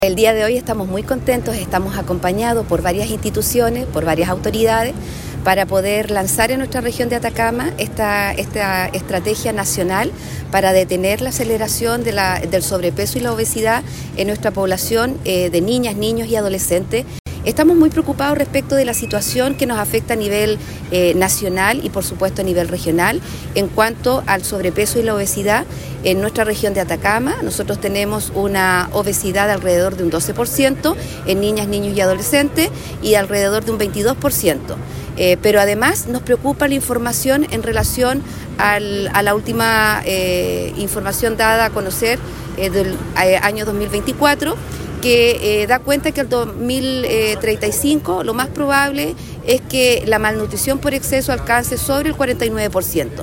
El día de hoy estamos muy contentos, estamos acompañados por varias instituciones, por varias autoridades, para poder lanzar en nuestra región de Atacama esta estrategia nacional para detener la aceleración del sobrepeso y la obesidad en nuestra población de niñas, niños y adolescentes. Estamos muy preocupados respecto de la situación que nos afecta a nivel nacional y por supuesto a nivel regional en cuanto al sobrepeso y la obesidad en nuestra región de Atacama. Nosotros tenemos una obesidad de alrededor de un 12% en niñas, niños y adolescentes y alrededor de un 22%. Pero además nos preocupa la información en relación a la última información dada a conocer del año 2024, que da cuenta que al 2035 lo más probable es que la malnutrición por exceso alcance sobre el 49%.